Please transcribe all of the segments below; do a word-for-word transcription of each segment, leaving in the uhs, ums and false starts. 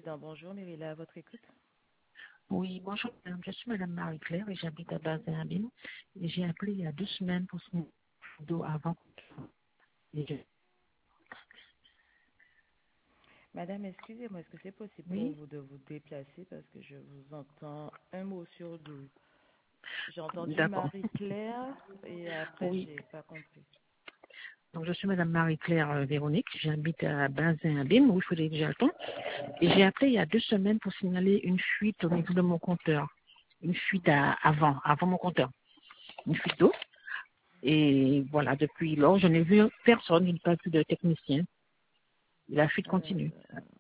président. Bonjour, Myrilla, à votre écoute. Oui, bonjour, madame. Je suis madame Marie-Claire et j'habite à Bazin-Abîme. Et j'ai appelé il y a deux semaines pour ce dos avant. Et je- Madame, excusez-moi, est-ce que c'est possible pour Oui, vous de vous déplacer parce que je vous entends un mot sur deux. J'ai entendu d'accord. Marie-Claire et après, Oui, j'ai pas compris. donc je suis madame Marie-Claire euh, Véronique. J'habite à Bazin-Abîme, où il faut déjà le temps. Et j'ai appelé il y a deux semaines pour signaler une fuite au niveau de mon compteur. Une fuite à- avant, avant mon compteur. Une fuite d'eau. Et voilà, depuis lors, je n'ai vu personne, je n'ai pas vu de technicien. La fuite Euh, continue.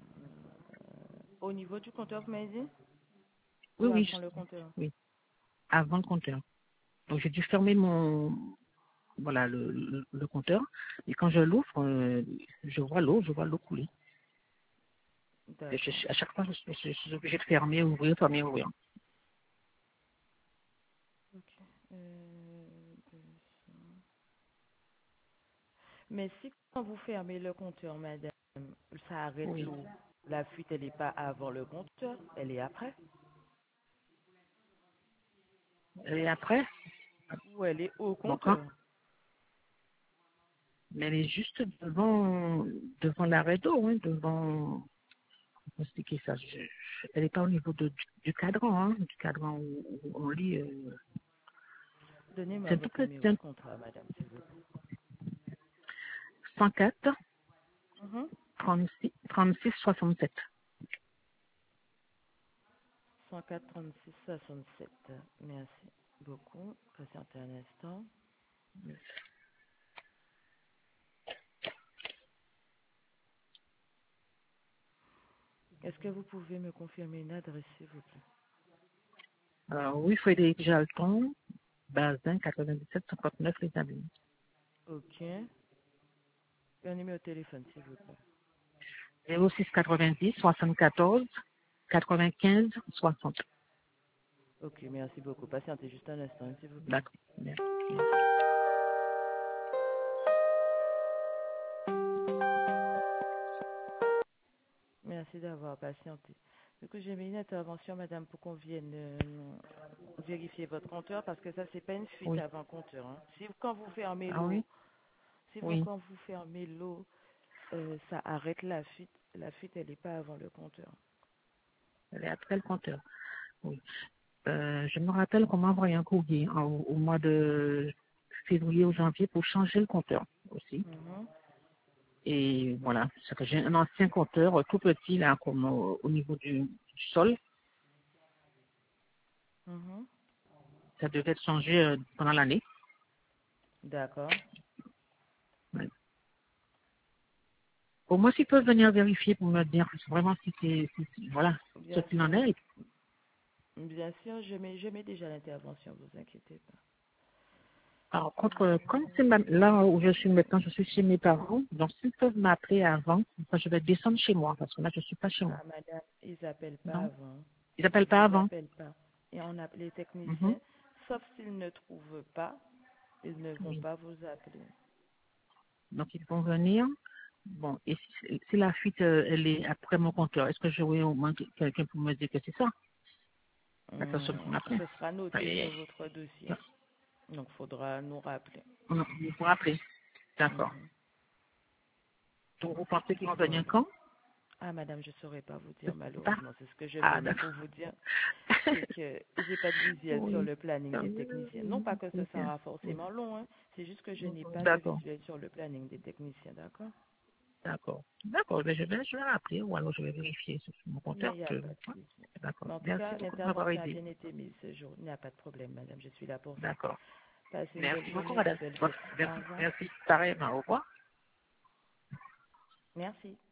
au niveau du compteur, vous m'avez dit? Oui, Ou oui, avant je- le compteur? oui, avant le compteur. Donc j'ai dû fermer mon voilà le, le, le compteur et quand je l'ouvre, euh, je vois l'eau, je vois l'eau couler. Et D'accord. je- à chaque fois, je, suis je suis obligée de fermer, ouvrir, fermer, ouvrir. Ok. Euh, deux- Mais si quand vous fermez le compteur, madame, ça arrête Oui. l'eau, la fuite, elle n'est pas avant le compteur, elle est après? Et après, Ou elle est au bon quand, compteur? mais elle est juste devant devant l'arrêt d'eau, hein, devant comment expliquer ça. Je, je- elle n'est pas au niveau de, du, du cadran, hein, du cadran où, où on lit. Euh, Donnez-moi c'est un tout votre petit numéro un de contrat, madame, s'il vous plaît. cent quatre Mhm. trente-six trente-six soixante-sept. cent quatre trente-six soixante-sept. Merci beaucoup. Patientez un instant. Est-ce que vous pouvez me confirmer une adresse, s'il vous plaît? Euh, oui, Frédéric Jalton, Bazin, quatre-vingt-dix-sept cinquante-neuf Les Amis. Ok. Et un numéro de téléphone, s'il vous plaît. zéro six quatre-vingt-dix soixante-quatorze quatre-vingt-quinze soixante. Ok, merci beaucoup. Patientez juste un instant, s'il vous plaît. D'accord. Merci. Merci d'avoir patienté. Du coup, j'ai mis une intervention, madame, pour qu'on vienne euh, vérifier votre compteur, parce que ça, c'est pas une fuite Oui. avant compteur. Hein. Si vous- quand vous fermez Ah l'eau, oui? si vous Oui. quand vous fermez l'eau, euh, ça arrête la fuite. La fuite, elle n'est pas avant le compteur. Elle est après le compteur. Oui. Euh, je me rappelle qu'on m'a envoyé un courrier en- au mois de février ou janvier pour changer le compteur aussi. Mhm. Et voilà, c'est que j'ai un ancien compteur euh, tout petit là, comme au, au niveau du, du sol. Mhm. Ça devait être changé euh, pendant l'année. D'accord. Ouais. Au moins, s'ils peuvent venir vérifier pour me dire vraiment si c'est, si, si- voilà, ce Bien qu'il en sûr. est. Bien sûr, je mets, je mets déjà l'intervention, vous inquiétez pas. Par contre, euh, comme Euh, c'est ma- là où je suis maintenant, je suis chez mes parents, donc s'ils peuvent m'appeler avant, enfin, je vais descendre chez moi, parce que là, je suis pas chez moi. ah, madame, ils n'appellent pas Non? avant. Ils appellent pas Ils avant. appellent pas. Et on appelle les Mhm. techniciens, sauf s'ils ne trouvent pas, ils ne vont Oui. pas vous appeler. Donc, ils vont venir. Bon, et si, si la fuite, euh, elle est après mon compteur, est-ce que j'aurai au moins quelqu'un pour me dire que c'est ça? La personne qui Hum, m'appelle. ce sera noté Et, sur votre dossier. Donc, il faudra nous rappeler. on vous vous rappelez. D'accord. Mhm. Donc, vous pensez qu'ils vont venir quand? Ah, madame, je ne saurais pas vous dire, Pas. malheureusement. C'est ce que je Ah, venais d'accord. pour vous dire. C'est que j'ai pas de visuel sur Oui. le planning des techniciens. Non pas que ce Ok. sera Oui. forcément long, hein. C'est juste que je n'ai pas de D'accord. visuel sur le planning des techniciens, d'accord? D'accord. D'accord. Ben, je vais, je vais rappeler ou alors je vais vérifier sur mon Mais compteur. il n'y a Que... pas de ouais. souci. D'accord. Mais en tout Merci cas, beaucoup de m'avoir l'intervention a aidé. bien été mise ce jour. Il n'y a pas de problème, madame. Je suis là pour ça. D'accord. Passez une belle Merci beaucoup, journée, de madame. belles Bon, fêtes. Au Merci. revoir. Merci. Pareil. Au revoir. Merci.